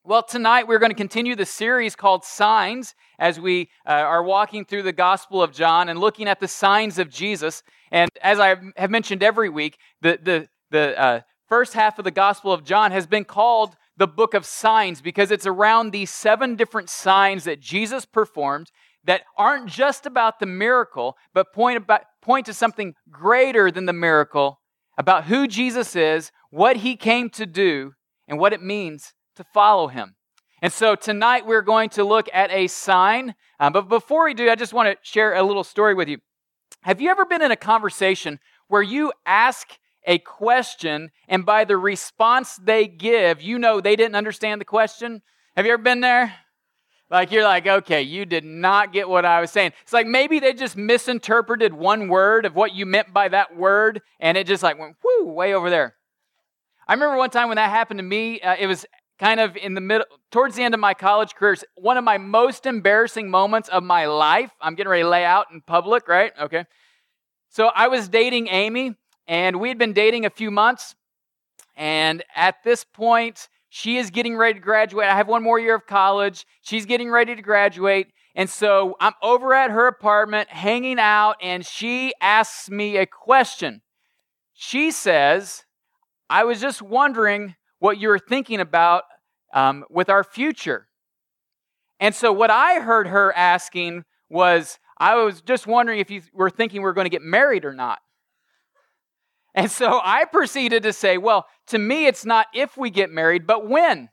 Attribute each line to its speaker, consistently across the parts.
Speaker 1: Well, tonight we're going to continue the series called Signs as we are walking through the Gospel of John and looking at the signs of Jesus. And as I have mentioned every week, the first half of the Gospel of John has been called the Book of Signs because it's around these 7 different signs that Jesus performed that aren't just about the miracle, but point to something greater than the miracle, about who Jesus is, what he came to do, and what it means to follow him. And so tonight we're going to look at a sign. But before we do, I just want to share a little story with you. Have you ever been in a conversation where you ask a question and by the response they give, you know they didn't understand the question? Have you ever been there? Like you're like, okay, you did not get what I was saying. It's like maybe they just misinterpreted one word of what you meant by that word, and it just like went whoo, way over there. I remember one time when that happened to me, it was kind of in the middle, towards the end of my college career, one of my most embarrassing moments of my life. I'm getting ready to lay out in public, right? Okay. So I was dating Amy, and we had been dating a few months, and at this point, she is getting ready to graduate. I have one more year of college. She's getting ready to graduate, and so I'm over at her apartment hanging out, and she asks me a question. She says, I was just wondering what you were thinking about with our future. And so what I heard her asking was, I was just wondering if you were thinking we were going to get married or not. And so I proceeded to say, well, to me it's not if we get married, but when.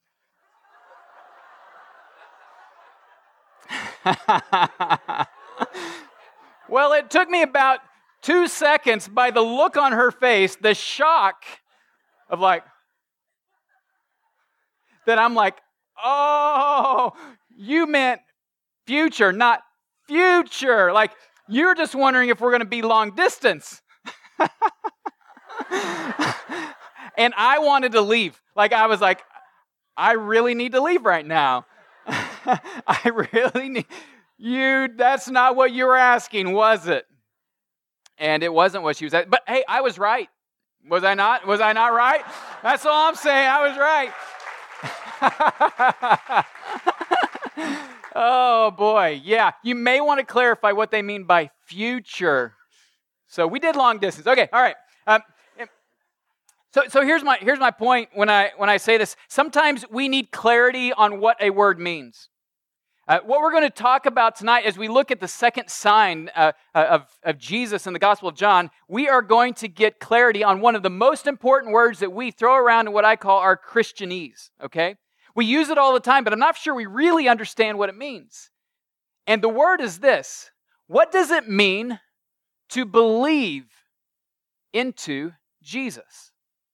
Speaker 1: Well, it took me about 2 seconds by the look on her face, the shock of like, that I'm like, oh, you meant future, not future. Like, you're just wondering if we're going to be long distance. And I wanted to leave. Like, I was like, I really need to leave right now. I really need, that's not what you were asking, was it? And it wasn't what she was asking. But hey, I was right. Was I not? Was I not right? That's all I'm saying. I was right. Oh boy, yeah. You may want to clarify what they mean by future. So we did long distance. Okay, all right. So here's my point when I say this. Sometimes we need clarity on what a word means. What we're going to talk about tonight as we look at the second sign of Jesus in the Gospel of John, we are going to get clarity on one of the most important words that we throw around in what I call our Christianese, okay? We use it all the time, but I'm not sure we really understand what it means. And the word is this. What does it mean to believe into Jesus?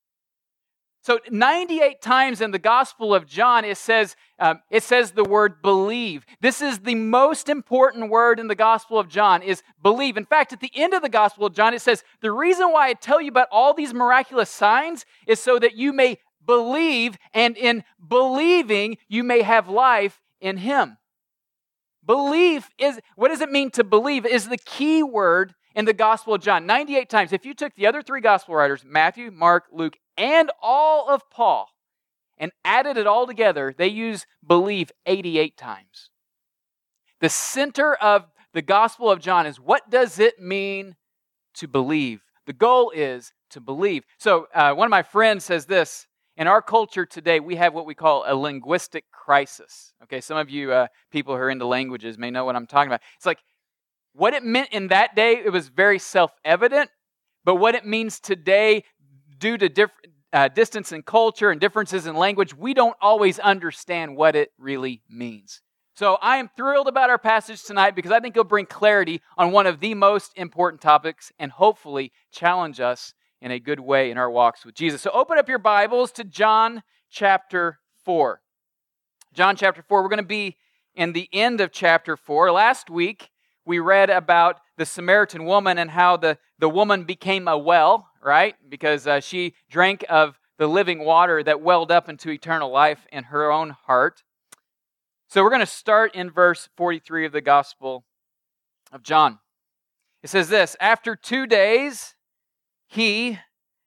Speaker 1: So 98 times in the Gospel of John, it says the word believe. This is the most important word in the Gospel of John is believe. In fact, at the end of the Gospel of John, it says, the reason why I tell you about all these miraculous signs is so that you may believe, and in believing, you may have life in him. Belief is, what does it mean to believe, is the key word in the Gospel of John. 98 times. If you took the other 3 Gospel writers, Matthew, Mark, Luke, and all of Paul, and added it all together, they use believe 88 times. The center of the Gospel of John is, what does it mean to believe? The goal is to believe. So one of my friends says this, in our culture today, we have what we call a linguistic crisis. Okay, some of you people who are into languages may know what I'm talking about. It's like, what it meant in that day, it was very self-evident, but what it means today, due to distance in culture and differences in language, we don't always understand what it really means. So I am thrilled about our passage tonight because I think it'll bring clarity on one of the most important topics and hopefully challenge us in a good way in our walks with Jesus. So open up your Bibles to John chapter 4. John chapter 4, we're going to be in the end of chapter 4. Last week, we read about the Samaritan woman and how the woman became a well, right? Because she drank of the living water that welled up into eternal life in her own heart. So we're going to start in verse 43 of the Gospel of John. It says this, after 2 days, he,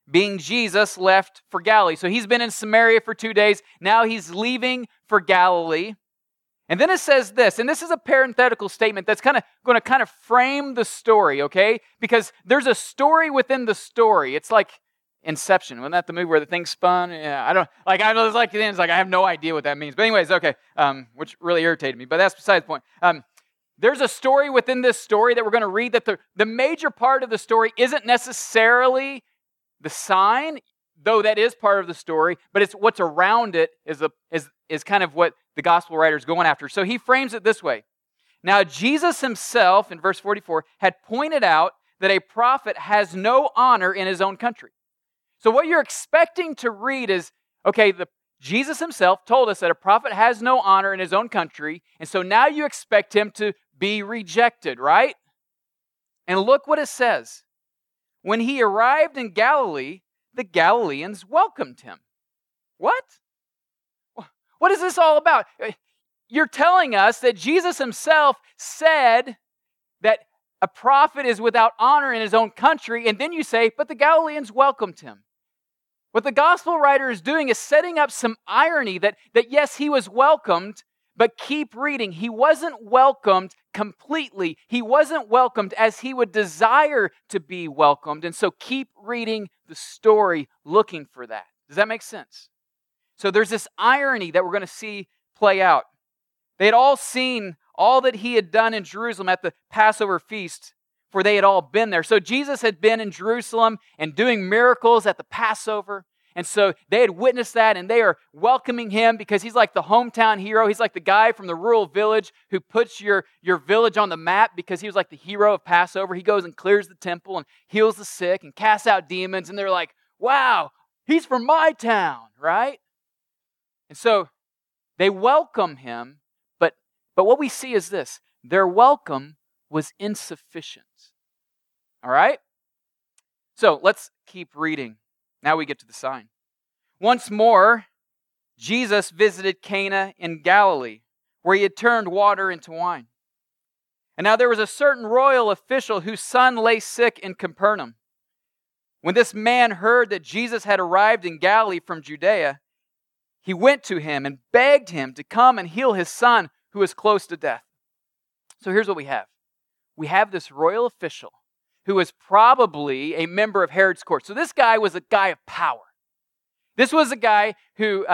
Speaker 1: being Jesus, left for Galilee. So he's been in Samaria for 2 days. Now he's leaving for Galilee. And then it says this, and this is a parenthetical statement that's going to frame the story, okay? Because there's a story within the story. It's like Inception. Wasn't that the movie where the thing spun? Yeah, I have no idea what that means. But anyways, okay, which really irritated me, but that's besides the point. There's a story within this story that we're going to read that the major part of the story isn't necessarily the sign, though that is part of the story, but it's what's around it is kind of what the gospel writer is going after. So he frames it this way. Now, Jesus himself, in verse 44, had pointed out that a prophet has no honor in his own country. So what you're expecting to read is, okay, Jesus himself told us that a prophet has no honor in his own country, and so now you expect him to be rejected, right? And look what it says. When he arrived in Galilee, the Galileans welcomed him. What? What is this all about? You're telling us that Jesus himself said that a prophet is without honor in his own country, and then you say, but the Galileans welcomed him. What the gospel writer is doing is setting up some irony that yes, he was welcomed, but keep reading. He wasn't welcomed completely. He wasn't welcomed as he would desire to be welcomed. And so keep reading the story looking for that. Does that make sense? So there's this irony that we're going to see play out. They had all seen all that he had done in Jerusalem at the Passover feast, for they had all been there. So Jesus had been in Jerusalem and doing miracles at the Passover. And so they had witnessed that, and they are welcoming him because he's like the hometown hero. He's like the guy from the rural village who puts your village on the map because he was like the hero of Passover. He goes and clears the temple and heals the sick and casts out demons. And they're like, wow, he's from my town, right? And so they welcome him, but what we see is this. Their welcome was insufficient. All right? So let's keep reading. Now we get to the sign. Once more, Jesus visited Cana in Galilee, where he had turned water into wine. And now there was a certain royal official whose son lay sick in Capernaum. When this man heard that Jesus had arrived in Galilee from Judea, he went to him and begged him to come and heal his son, who was close to death. So here's what we have. We have this royal official who was probably a member of Herod's court. So this guy was a guy of power. This was a guy who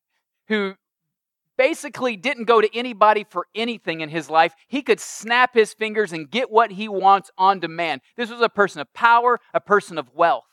Speaker 1: basically didn't go to anybody for anything in his life. He could snap his fingers and get what he wants on demand. This was a person of power, a person of wealth.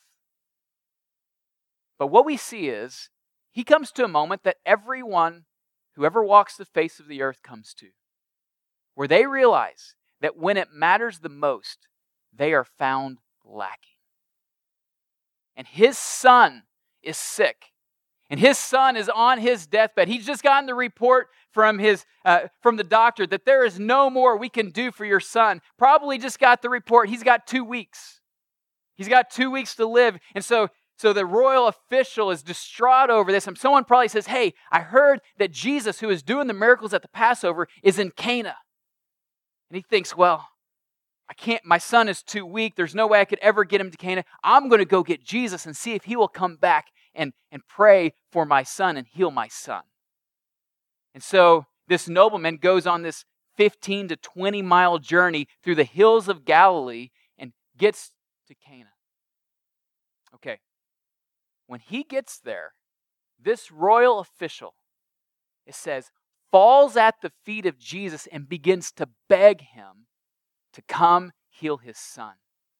Speaker 1: But what we see is, he comes to a moment that everyone who ever walks the face of the earth comes to, where they realize that when it matters the most, they are found lacking. And his son is sick. And his son is on his deathbed. He's just gotten the report from the doctor that there is no more we can do for your son. Probably just got the report. He's got 2 weeks. He's got 2 weeks to live. And so the royal official is distraught over this. And someone probably says, hey, I heard that Jesus, who is doing the miracles at the Passover, is in Cana. And he thinks, well, I can't, my son is too weak. There's no way I could ever get him to Cana. I'm going to go get Jesus and see if he will come back and pray for my son and heal my son. And so this nobleman goes on this 15 to 20 mile journey through the hills of Galilee and gets to Cana. Okay. When he gets there, this royal official, it says, falls at the feet of Jesus and begins to beg him to come heal his son.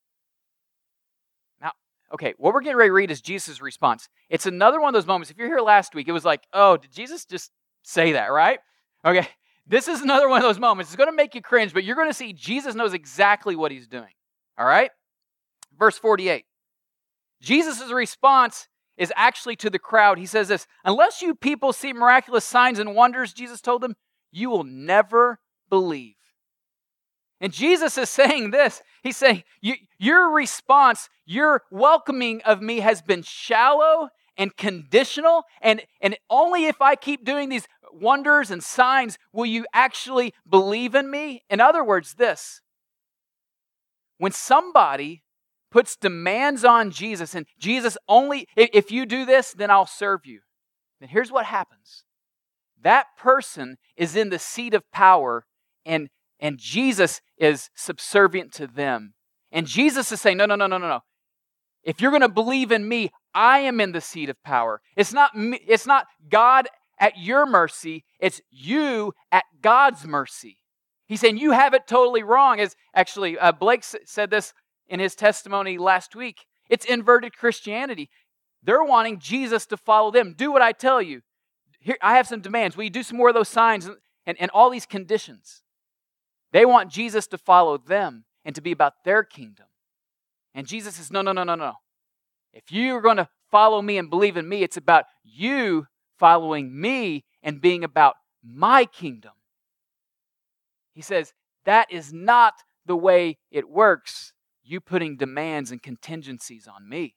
Speaker 1: Now, okay, what we're getting ready to read is Jesus' response. It's another one of those moments. If you're here last week, it was like, oh, did Jesus just say that, right? Okay, this is another one of those moments. It's going to make you cringe, but you're going to see Jesus knows exactly what he's doing. All right? Verse 48. Jesus' response is actually to the crowd. He says this, unless you people see miraculous signs and wonders, Jesus told them, you will never believe. And Jesus is saying this. He's saying, your response, your welcoming of me has been shallow and conditional, and only if I keep doing these wonders and signs will you actually believe in me. In other words, this. When somebody puts demands on Jesus, and Jesus only, if you do this, then I'll serve you. Then here's what happens. That person is in the seat of power, and Jesus is subservient to them. And Jesus is saying, no. If you're going to believe in me, I am in the seat of power. It's not God at your mercy. It's you at God's mercy. He's saying you have it totally wrong. As actually Blake said this in his testimony last week. It's inverted Christianity. They're wanting Jesus to follow them. Do what I tell you. Here, I have some demands. Will you do some more of those signs and all these conditions? They want Jesus to follow them and to be about their kingdom. And Jesus says, no. If you're going to follow me and believe in me, it's about you following me and being about my kingdom. He says, that is not the way it works. You putting demands and contingencies on me.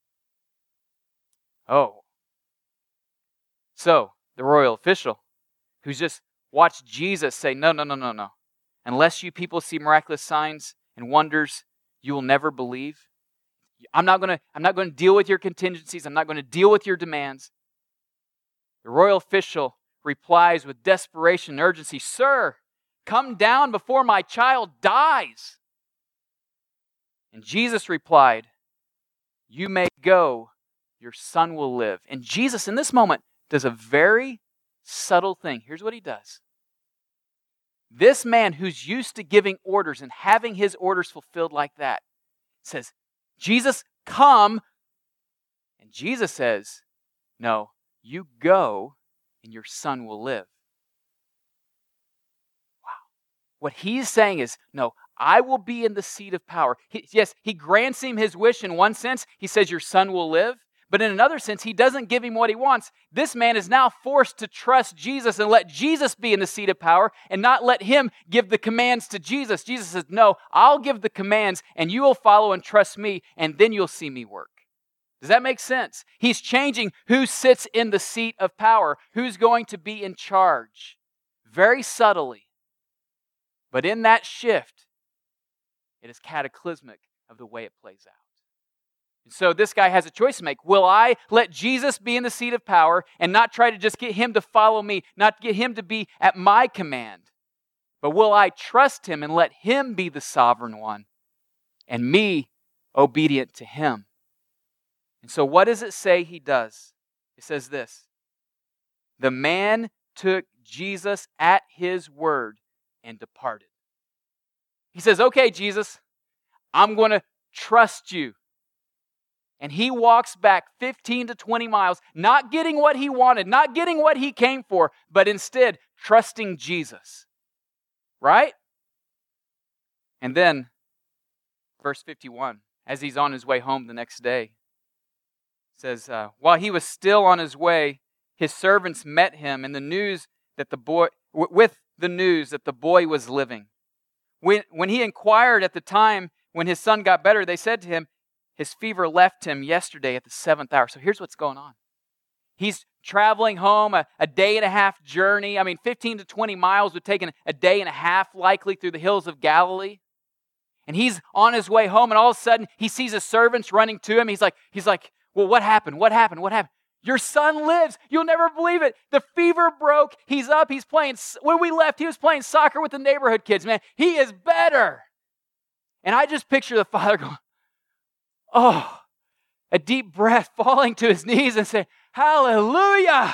Speaker 1: Oh. So, the royal official who's just watched Jesus say, no. Unless you people see miraculous signs and wonders, you will never believe. I'm not going to deal with your contingencies. I'm not going to deal with your demands. The royal official replies with desperation and urgency, Sir, come down before my child dies. And Jesus replied, You may go, your son will live. And Jesus, in this moment, does a very subtle thing. Here's what he does. This man who's used to giving orders and having his orders fulfilled like that says, Jesus, come. And Jesus says, no, you go and your son will live. Wow. What he's saying is, no, I will be in the seat of power. He grants him his wish in one sense. He says, your son will live. But in another sense, he doesn't give him what he wants. This man is now forced to trust Jesus and let Jesus be in the seat of power and not let him give the commands to Jesus. Jesus says, no, I'll give the commands and you will follow and trust me and then you'll see me work. Does that make sense? He's changing who sits in the seat of power, who's going to be in charge. Very subtly. But in that shift, it is cataclysmic of the way it plays out. And so this guy has a choice to make. Will I let Jesus be in the seat of power and not try to just get him to follow me, not get him to be at my command? But will I trust him and let him be the sovereign one and me obedient to him? And so what does it say he does? It says this. The man took Jesus at his word and departed. He says, okay, Jesus, I'm going to trust you. And he walks back 15 to 20 miles, not getting what he wanted, not getting what he came for, but instead trusting Jesus. Right? And then, verse 51, as he's on his way home the next day, says, while he was still on his way, his servants met him and with the news that the boy was living. When he inquired at the time when his son got better, they said to him, his fever left him yesterday at the 7th hour. So here's what's going on. He's traveling home, a day and a half journey. 15 to 20 miles would take a day and a half likely through the hills of Galilee. And he's on his way home and all of a sudden he sees his servants running to him. He's like, well, what happened? What happened? Your son lives. You'll never believe it. The fever broke. He's up. He's playing. When we left, he was playing soccer with the neighborhood kids. Man, he is better. And I just picture the father going, oh, a deep breath, falling to his knees and saying, hallelujah.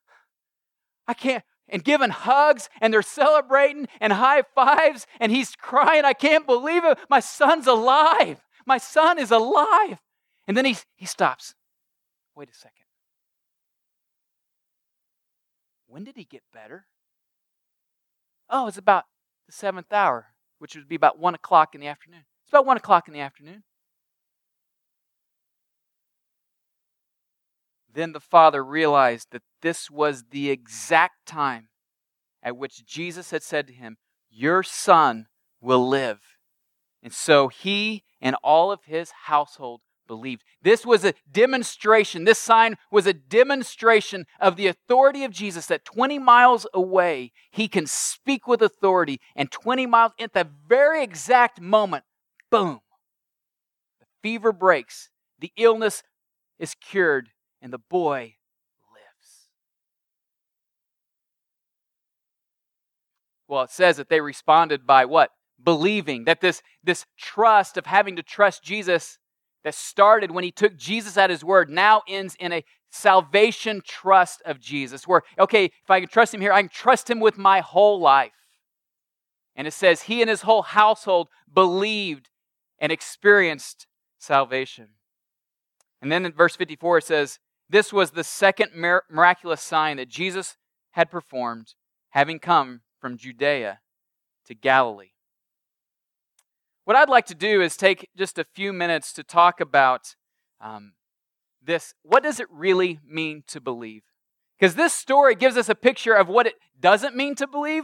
Speaker 1: I can't. And giving hugs and they're celebrating and high fives and he's crying. I can't believe it. My son's alive. My son is alive. And then he stops. Wait a second. When did he get better? Oh, it's about the 7th hour, which would be about 1 o'clock in the afternoon. It's about 1 o'clock in the afternoon. Then the father realized that this was the exact time at which Jesus had said to him, your son will live. And so he and all of his household believed. This was a demonstration. This sign was a demonstration of the authority of Jesus that 20 miles away, he can speak with authority. And 20 miles, at the very exact moment, boom, the fever breaks, the illness is cured, and the boy lives. Well, it says that they responded by what? Believing. That this trust of having to trust Jesus that started when he took Jesus at his word now ends in a salvation trust of Jesus. Where, okay, if I can trust him here, I can trust him with my whole life. And it says he and his whole household believed and experienced salvation. And then in verse 54 it says, this was the second miraculous sign that Jesus had performed, having come from Judea to Galilee. What I'd like to do is take just a few minutes to talk about this. What does it really mean to believe? Because this story gives us a picture of what it doesn't mean to believe,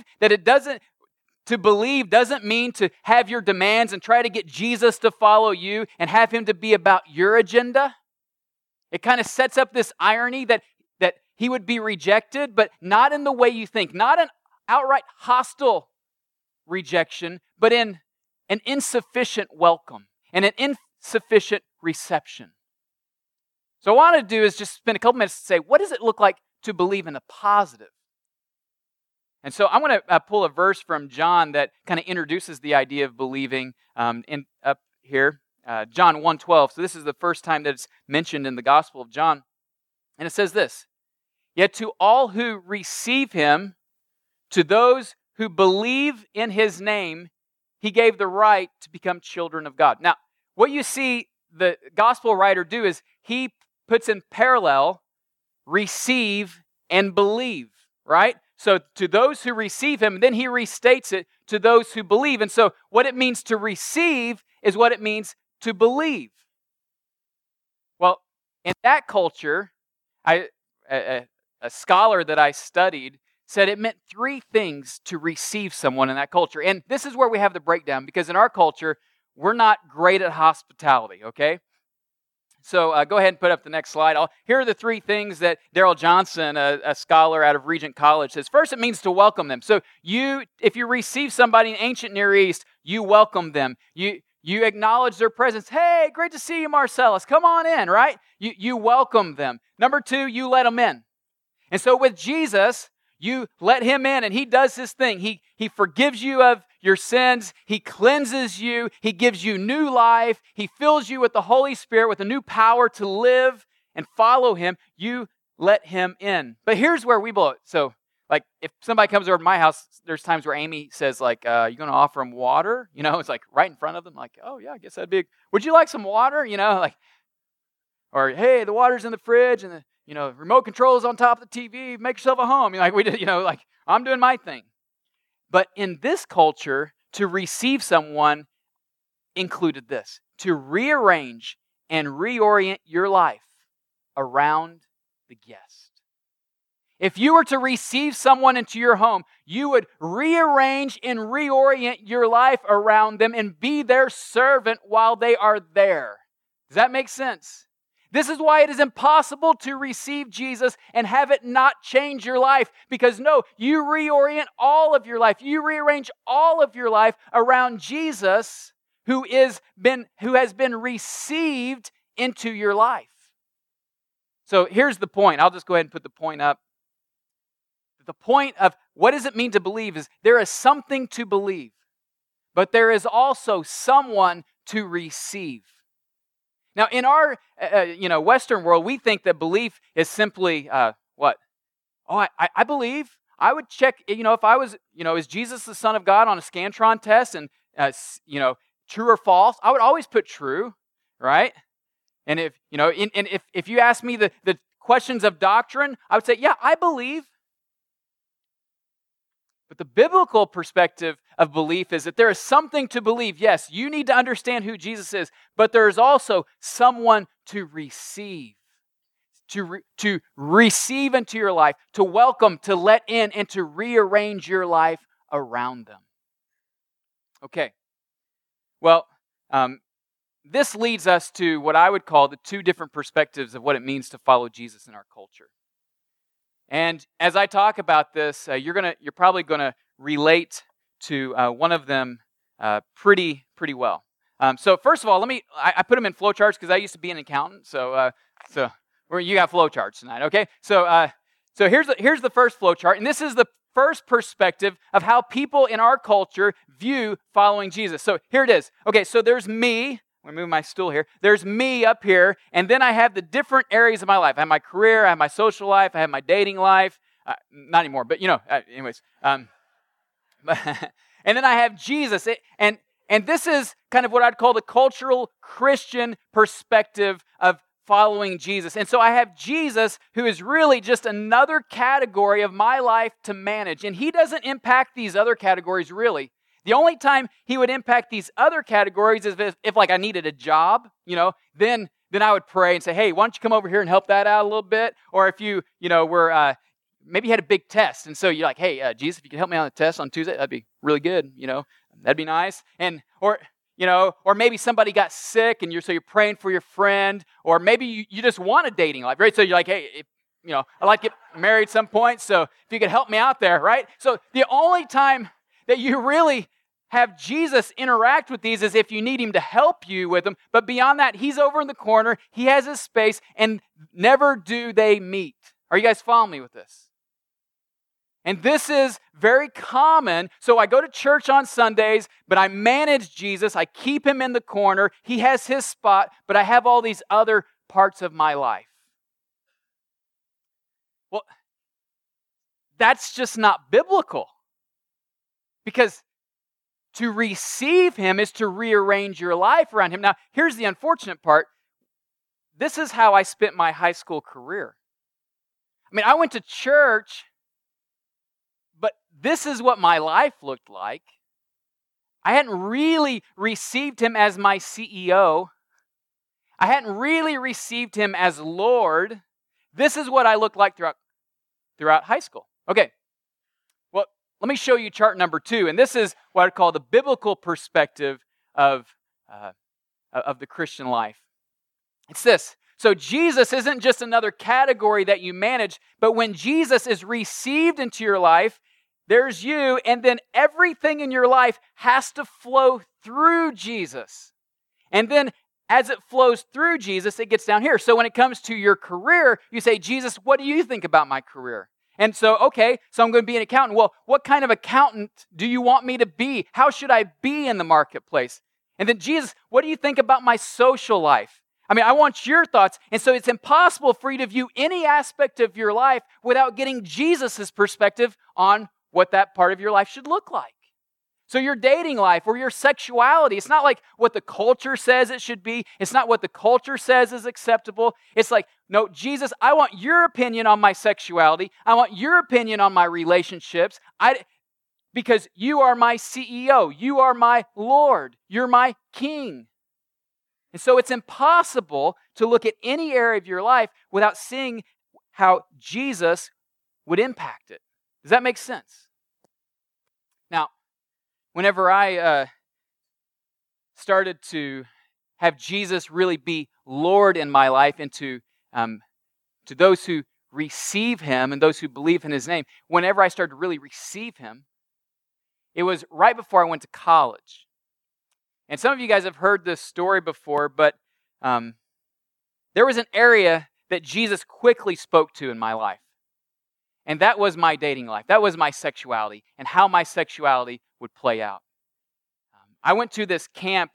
Speaker 1: to believe doesn't mean to have your demands and try to get Jesus to follow you and have him to be about your agenda. It kind of sets up this irony that he would be rejected, but not in the way you think. Not an outright hostile rejection, but in an insufficient welcome and an insufficient reception. So what I want to do is just spend a couple minutes to say, what does it look like to believe in the positive? And so I want to pull a verse from John that kind of introduces the idea of believing up here. John 1:12. So this is the first time that it's mentioned in the Gospel of John. And it says this, yet to all who receive him, to those who believe in his name, he gave the right to become children of God. Now, what you see the Gospel writer do is he puts in parallel receive and believe, right? So to those who receive him, then he restates it to those who believe. And so what it means to receive is what it means to believe. Well, in that culture, a scholar that I studied said it meant three things to receive someone in that culture. And this is where we have the breakdown, because in our culture, we're not great at hospitality, okay? So go ahead and put up the next slide. Here are the three things that Darrell Johnson, a scholar out of Regent College, says. First, it means to welcome them. So if you receive somebody in ancient Near East, you welcome them. You acknowledge their presence. Hey, great to see you, Marcellus. Come on in, right? You welcome them. Number two, you let them in. And so with Jesus, you let him in, and he does this thing. He forgives you of your sins. He cleanses you. He gives you new life. He fills you with the Holy Spirit with a new power to live and follow him. You let him in. But here's where we blow it. So, like, if somebody comes over to my house, there's times where Amy says, like, you going to offer them water? You know, it's like right in front of them. Like, oh, yeah, I guess that'd be, would you like some water? You know, like, or, hey, the water's in the fridge, and the remote control's on top of the TV. Make yourself at home. Like I'm doing my thing. But in this culture, to receive someone included this: to rearrange and reorient your life around the guest. If you were to receive someone into your home, you would rearrange and reorient your life around them and be their servant while they are there. Does that make sense? This is why it is impossible to receive Jesus and have it not change your life. Because no, you reorient all of your life. You rearrange all of your life around Jesus, who has been received into your life. So here's the point. I'll just go ahead and put the point up. The point of what does it mean to believe is there is something to believe, but there is also someone to receive. Now, in our Western world, we think that belief is simply what? Oh, I believe. I would check. If I was, is Jesus the Son of God on a Scantron test, and true or false? I would always put true, right? And if you ask me the questions of doctrine, I would say, yeah, I believe. But the biblical perspective of belief is that there is something to believe. Yes, you need to understand who Jesus is, but there is also someone to receive. To receive into your life, to welcome, to let in, and to rearrange your life around them. Okay. Well, this leads us to what I would call the two different perspectives of what it means to follow Jesus in our culture. And as I talk about this, you're probably gonna relate to one of them pretty well. So first of all, I put them in flowcharts because I used to be an accountant. So you got flowcharts tonight, okay? So here's the first flowchart, and this is the first perspective of how people in our culture view following Jesus. So here it is. Okay, so there's me. I'm going to move my stool here. There's me up here, and then I have the different areas of my life. I have my career, I have my social life, I have my dating life. Not anymore, but anyways. And then I have Jesus. And this is kind of what I'd call the cultural Christian perspective of following Jesus. And so I have Jesus, who is really just another category of my life to manage. And he doesn't impact these other categories really. The only time he would impact these other categories is if like I needed a job, then I would pray and say, hey, why don't you come over here and help that out a little bit? Or if you were, maybe you had a big test. And so you're like, hey, Jesus, if you could help me on the test on Tuesday, that'd be really good. That'd be nice. Or maybe somebody got sick and you're praying for your friend, or maybe you just want a dating life, right? So you're like, hey, I'd like to get married at some point, so if you could help me out there, right? So the only time that you really have Jesus interact with these is if you need him to help you with them, but beyond that, he's over in the corner, he has his space, and never do they meet. Are you guys following me with this? And this is very common. So I go to church on Sundays, but I manage Jesus. I keep him in the corner. He has his spot, but I have all these other parts of my life. Well, that's just not biblical. Because to receive him is to rearrange your life around him. Now, here's the unfortunate part. This is how I spent my high school career. I went to church, but this is what my life looked like. I hadn't really received him as my CEO. I hadn't really received him as Lord. This is what I looked like throughout high school. Okay, well, let me show you chart number 2. And this is what I call the biblical perspective of the Christian life. It's this. So Jesus isn't just another category that you manage, but when Jesus is received into your life, there's you, and then everything in your life has to flow through Jesus. And then as it flows through Jesus, it gets down here. So when it comes to your career, you say, Jesus, what do you think about my career? And so I'm going to be an accountant. Well, what kind of accountant do you want me to be? How should I be in the marketplace? And then, Jesus, what do you think about my social life? I want your thoughts. And so it's impossible for you to view any aspect of your life without getting Jesus' perspective on what that part of your life should look like. So your dating life or your sexuality, it's not like what the culture says it should be. It's not what the culture says is acceptable. It's like, no, Jesus, I want your opinion on my sexuality. I want your opinion on my relationships. Because you are my CEO. You are my Lord. You're my King. And so it's impossible to look at any area of your life without seeing how Jesus would impact it. Does that make sense? Now, whenever I started to have Jesus really be Lord in my life, and to those who receive him and those who believe in his name, whenever I started to really receive him, it was right before I went to college. And some of you guys have heard this story before, but there was an area that Jesus quickly spoke to in my life. And that was my dating life. That was my sexuality and how my sexuality would play out. I went to this camp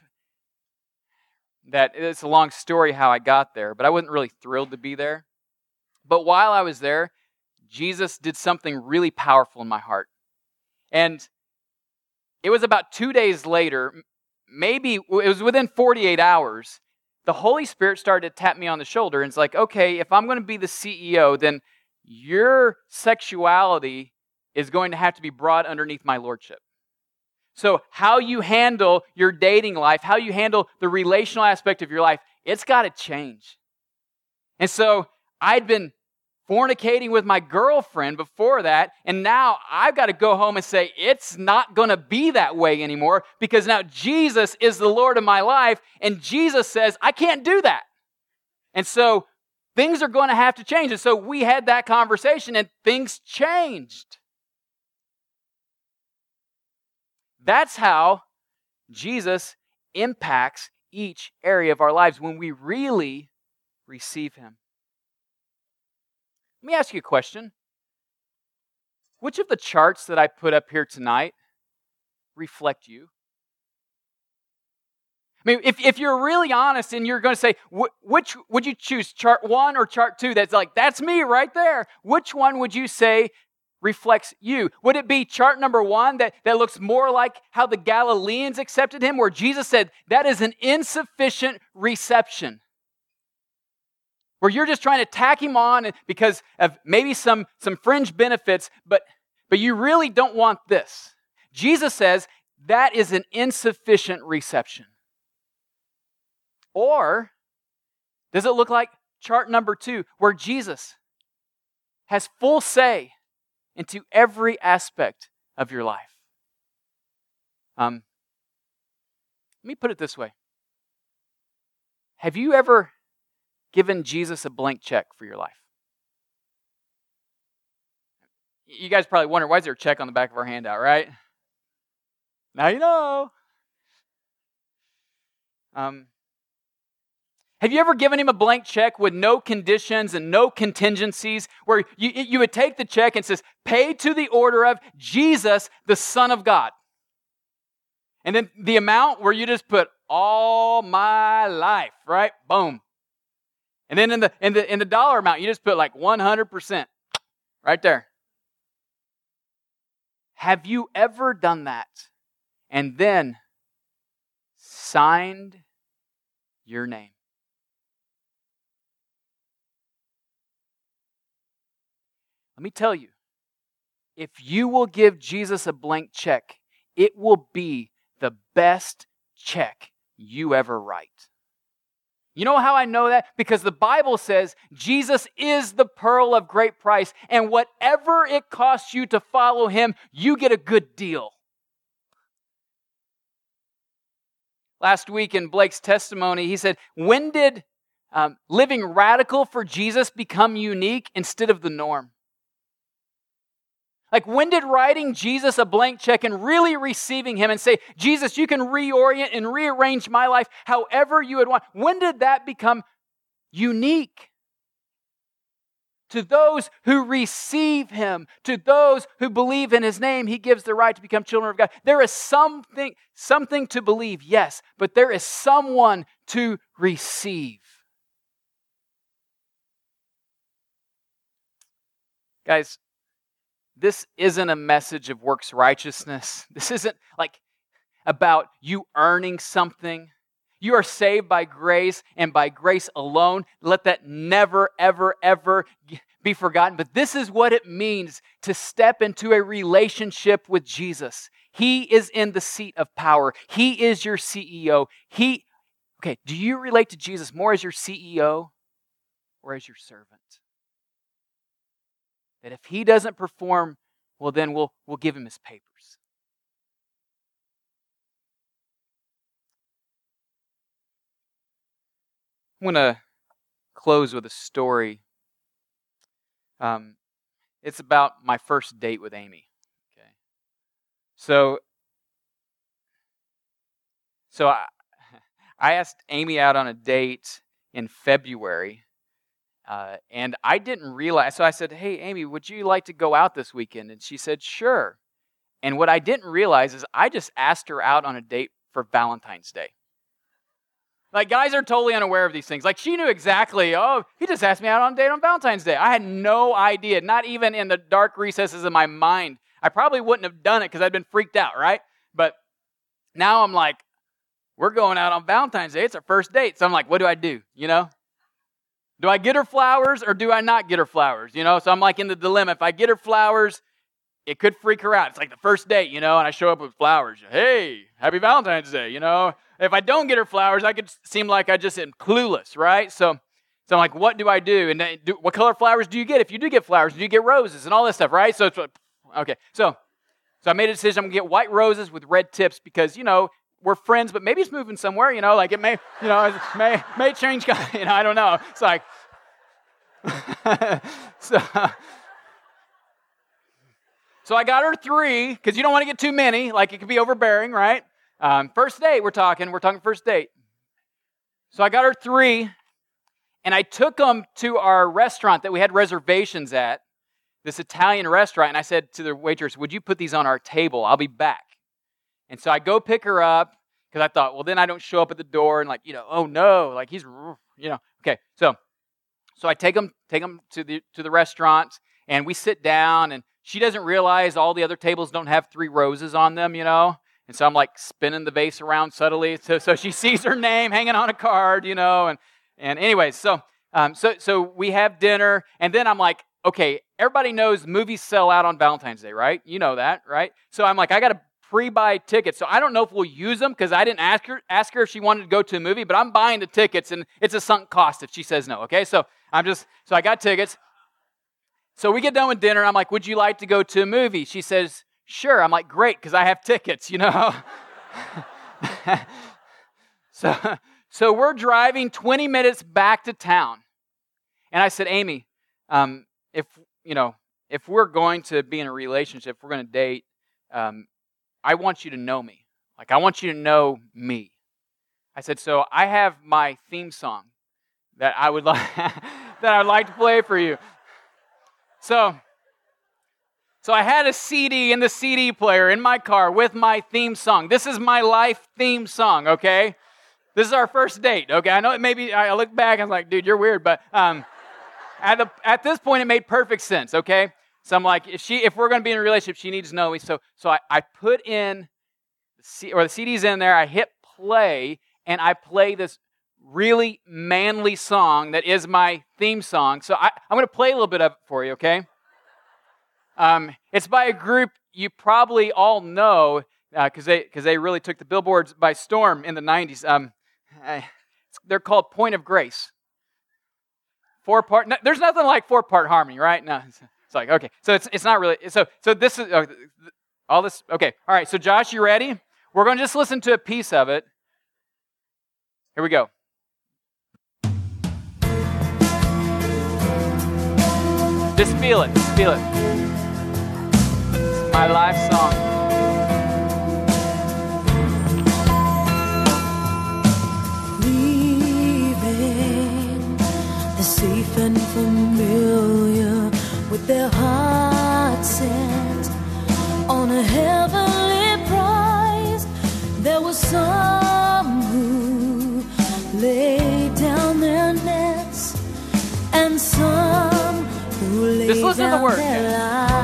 Speaker 1: that, it's a long story how I got there, but I wasn't really thrilled to be there. But while I was there, Jesus did something really powerful in my heart. And it was about 2 days later, maybe it was within 48 hours, the Holy Spirit started to tap me on the shoulder, and it's like, okay, if I'm going to be the CEO, then your sexuality is going to have to be brought underneath my lordship. So how you handle your dating life, how you handle the relational aspect of your life, it's got to change. And so I'd been fornicating with my girlfriend before that, and now I've got to go home and say, it's not going to be that way anymore, because now Jesus is the Lord of my life, and Jesus says, I can't do that. And so things are going to have to change. And so we had that conversation, and things changed. That's how Jesus impacts each area of our lives when we really receive him. Let me ask you a question. Which of the charts that I put up here tonight reflect you? I mean, if you're really honest and you're going to say, which would you choose, chart 1 or chart 2? That's like, that's me right there. Which one would you say reflects you? Would it be chart number 1 that looks more like how the Galileans accepted him, where Jesus said, that is an insufficient reception? Where you're just trying to tack him on because of maybe some fringe benefits, but you really don't want this. Jesus says, that is an insufficient reception. Or does it look like chart number 2, where Jesus has full say into every aspect of your life? Let me put it this way. Have you ever given Jesus a blank check for your life? You guys probably wonder, why is there a check on the back of our handout, right? Now you know. Have you ever given him a blank check with no conditions and no contingencies, where you would take the check and it says, pay to the order of Jesus, the Son of God? And then the amount where you just put all my life, right? Boom. And then in the dollar amount, you just put like 100% right there. Have you ever done that and then signed your name? Let me tell you, if you will give Jesus a blank check, it will be the best check you ever write. You know how I know that? Because the Bible says Jesus is the pearl of great price, and whatever it costs you to follow him, you get a good deal. Last week in Blake's testimony, he said, when did living radical for Jesus become unique instead of the norm? Like, when did writing Jesus a blank check and really receiving him and say, Jesus, you can reorient and rearrange my life however you would want, when did that become unique? To those who receive him, to those who believe in his name, he gives the right to become children of God. There is something to believe, yes, but there is someone to receive. Guys, this isn't a message of works righteousness. This isn't like about you earning something. You are saved by grace and by grace alone. Let that never, ever, ever be forgotten. But this is what it means to step into a relationship with Jesus. He is in the seat of power. He is your CEO. Do you relate to Jesus more as your CEO or as your servant? That if he doesn't perform, well, then we'll give him his papers. I'm going to close with a story. It's about my first date with Amy. Okay, so I asked Amy out on a date in February. And I didn't realize, so I said, hey, Amy, would you like to go out this weekend? And she said, sure. And what I didn't realize is I just asked her out on a date for Valentine's Day. Like, guys are totally unaware of these things. Like, she knew exactly, he just asked me out on a date on Valentine's Day. I had no idea, not even in the dark recesses of my mind. I probably wouldn't have done it because I'd been freaked out, right? But now I'm like, we're going out on Valentine's Day. It's our first date. So I'm like, what do I do, Do I get her flowers or do I not get her flowers? So I'm like in the dilemma. If I get her flowers, it could freak her out. It's like the first date, and I show up with flowers. Hey, happy Valentine's Day, If I don't get her flowers, I could seem like I just am clueless, right? So I'm like, what do I do? And what color flowers do you get? If you do get flowers, do you get roses and all this stuff, right? So it's okay. So I made a decision. I'm going to get white roses with red tips because, we're friends, but maybe it's moving somewhere, like it may, may change, I don't know. It's like, so I got her 3, because you don't want to get too many, like it could be overbearing, right? First date, we're talking first date. So I got her 3, and I took them to our restaurant that we had reservations at, this Italian restaurant, and I said to the waitress, would you put these on our table? I'll be back. And so I go pick her up, because I thought, well, then I don't show up at the door and oh no, he's, okay. So I take them to the restaurant, and we sit down, and she doesn't realize all the other tables don't have 3 roses on them, And so I'm spinning the vase around subtly, so she sees her name hanging on a card, and anyways, so we have dinner, and then I'm like, okay, everybody knows movies sell out on Valentine's Day, right? You know that, right? So I'm like, I got to pre-buy tickets. So I don't know if we'll use them because I didn't ask her if she wanted to go to a movie, but I'm buying the tickets, and it's a sunk cost if she says no. Okay, so I got tickets. So we get done with dinner. I'm like, would you like to go to a movie? She says, sure. I'm like, great, because I have tickets, So we're driving 20 minutes back to town. And I said, Amy, if we're going to be in a relationship, if we're going to date, I want you to know me. I want you to know me. I said, so I have my theme song that I would like that I'd like to play for you. So I had a CD in the CD player in my car with my theme song. This is my life theme song, okay? This is our first date, okay? I know maybe I look back and I'm like, dude, you're weird, but at this point it made perfect sense, okay? So I'm like, if we're going to be in a relationship, she needs to know me. So I put in the CD's in there. I hit play, and I play this really manly song that is my theme song. So I'm going to play a little bit of it for you, okay? It's by a group you probably all know because they really took the billboards by storm in the 90s. They're called Point of Grace. 4-part. No, there's nothing like 4-part harmony, right? No. It's like, okay, so it's not really, so this is, all this, okay. All right, so Josh, you ready? We're going to just listen to a piece of it. Here we go. Just feel it, just feel it. It's my life song.
Speaker 2: Leaving the safe and familiar, with their hearts set on a heavenly prize. There was some who laid down their nets, and some who laid down their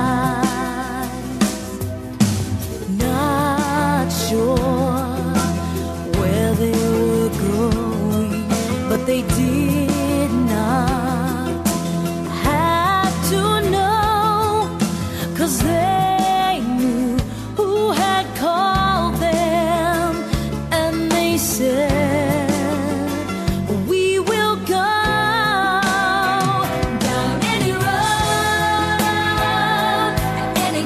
Speaker 2: lives. Not sure where they were going, but they did not they knew who had called them, and they said, we will go down any road, at any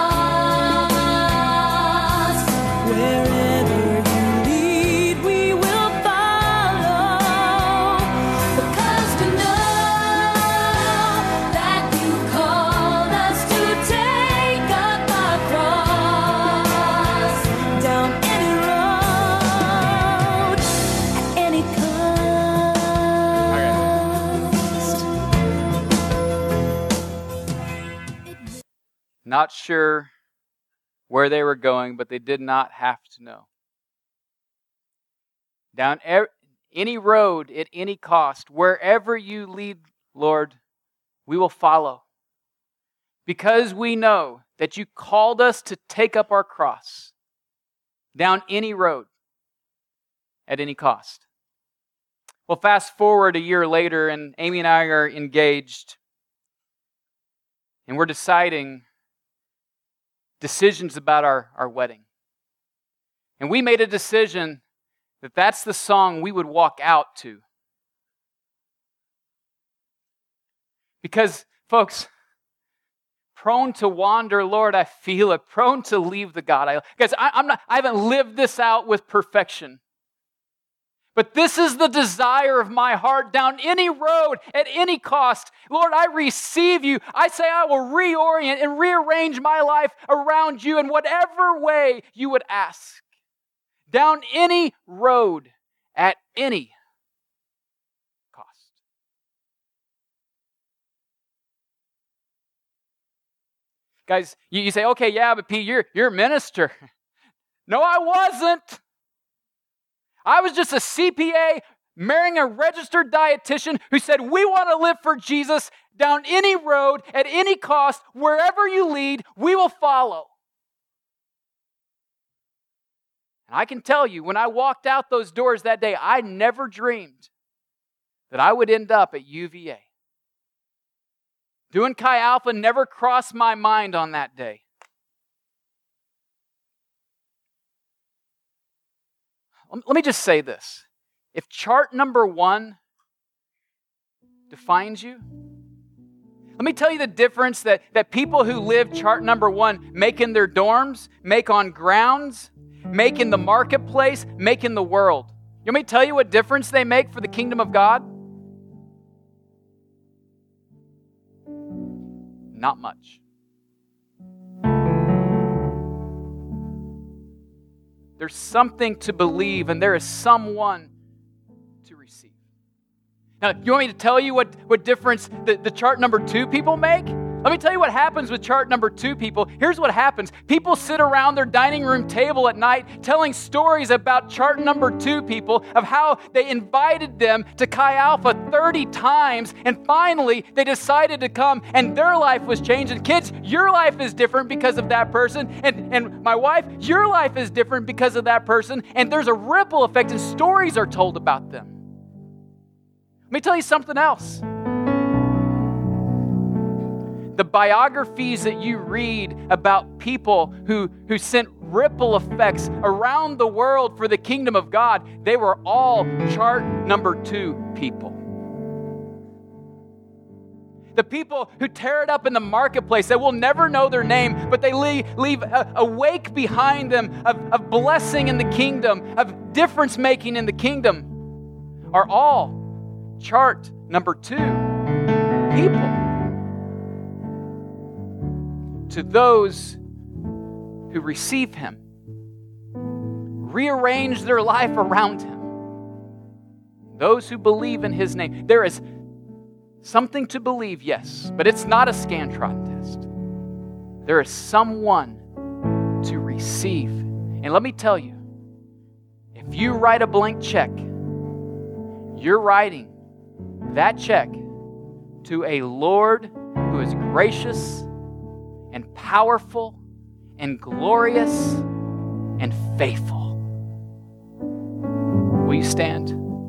Speaker 2: cost. Wherever you lead, we will follow, because we know that you called us to take up our cross down any road, at any cost.
Speaker 1: Not sure where they were going, but they did not have to know. Down any road at any cost, wherever you lead, Lord, we will follow. Because we know that you called us to take up our cross down any road at any cost. Well, fast forward a year later, and Amy and I are engaged, and we're deciding decisions about our wedding. And we made a decision that that's the song we would walk out to. Because, folks, prone to wander, Lord, I feel it. Prone to leave the God. Guys, I haven't lived this out with perfection. But this is the desire of my heart down any road, at any cost. Lord, I receive you. I say I will reorient and rearrange my life around you in whatever way you would ask. down any road at any cost. Guys, you say, okay, yeah, but Pete, you're a minister. No, I wasn't. I was just a CPA marrying a registered dietitian who said, we want to live for Jesus down any road, at any cost, wherever you lead, we will follow. And I can tell you, when I walked out those doors that day, I never dreamed that I would end up at UVA. Doing Chi Alpha never crossed my mind on that day. Let me just say this. If chart number 1 defines you, let me tell you the difference that people who live chart number 1 make in their dorms, make on grounds, make in the marketplace, make in the world. You want me to tell you what difference they make for the kingdom of God? Not much. There's something to believe, and there is someone to receive. Now, you want me to tell you what difference the chart number 2 people make? Let me tell you what happens with chart number 2 people. Here's what happens. People sit around their dining room table at night telling stories about chart number 2 people, of how they invited them to Chi Alpha 30 times, and finally they decided to come and their life was changed. And kids, your life is different because of that person. And my wife, your life is different because of that person. And there's a ripple effect, and stories are told about them. Let me tell you something else. The biographies that you read about people who sent ripple effects around the world for the kingdom of God, they were all chart number 2 people. The people who tear it up in the marketplace, that will never know their name, but they leave a wake behind them of blessing in the kingdom, of difference making in the kingdom, are all chart number 2 people. To those who receive Him, rearrange their life around Him, those who believe in His name. There is something to believe, yes, but it's not a Scantron test. There is someone to receive. And let me tell you, if you write a blank check, you're writing that check to a Lord who is gracious and powerful and glorious and faithful. Will you stand?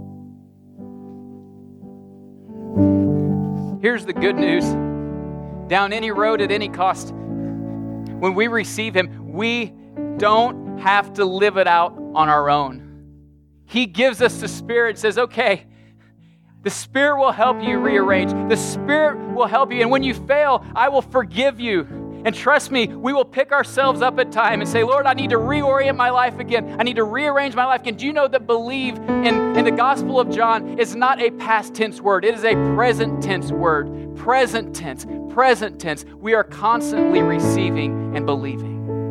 Speaker 1: Here's the good news. Down any road at any cost, when we receive Him, we don't have to live it out on our own. He gives us the Spirit, says, okay, the Spirit will help you rearrange. The Spirit will help you. And when you fail, I will forgive you. And trust me, we will pick ourselves up at time and say, Lord, I need to reorient my life again. I need to rearrange my life again. Do you know that believe in the Gospel of John is not a past tense word? It is a present tense word. Present tense. Present tense. We are constantly receiving and believing.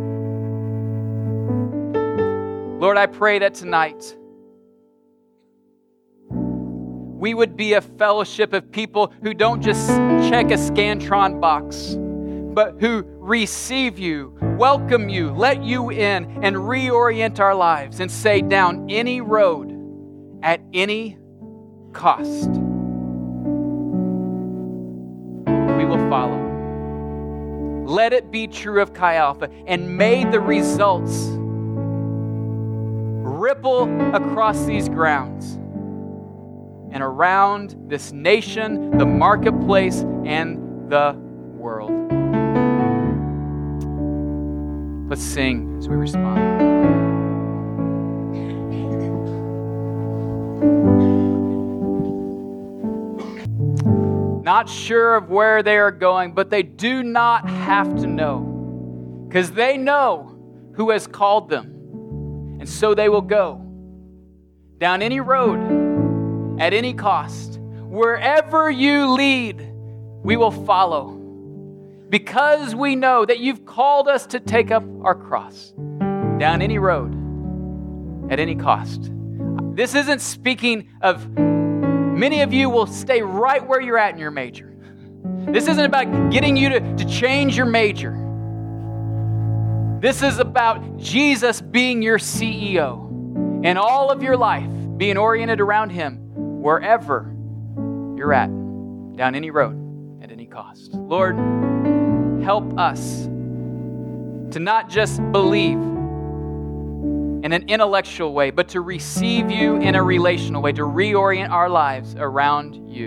Speaker 1: Lord, I pray that tonight we would be a fellowship of people who don't just check a Scantron box, but who receive you, welcome you, let you in, and reorient our lives and say, down any road at any cost, we will follow. Let it be true of Chi Alpha, and may the results ripple across these grounds and around this nation, the marketplace, and the world. Let's sing as we respond. Not sure of where they are going, but they do not have to know, because they know who has called them. And so they will go down any road, at any cost. Wherever you lead, we will follow. Because we know that you've called us to take up our cross down any road at any cost. This isn't speaking of many of you will stay right where you're at in your major. This isn't about getting you to change your major. This is about Jesus being your CEO and all of your life being oriented around Him wherever you're at, down any road, at any cost. Lord, help us to not just believe in an intellectual way, but to receive you in a relational way, to reorient our lives around you.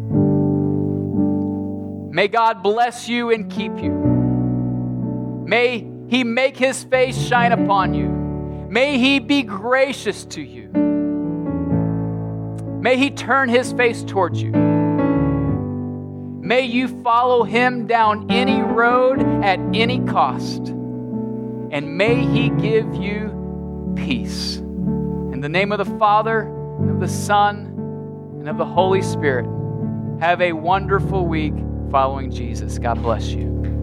Speaker 1: May God bless you and keep you. May He make His face shine upon you. May He be gracious to you. May He turn His face towards you. May you follow Him down any road at any cost. And may He give you peace. In the name of the Father, and of the Son, and of the Holy Spirit, have a wonderful week following Jesus. God bless you.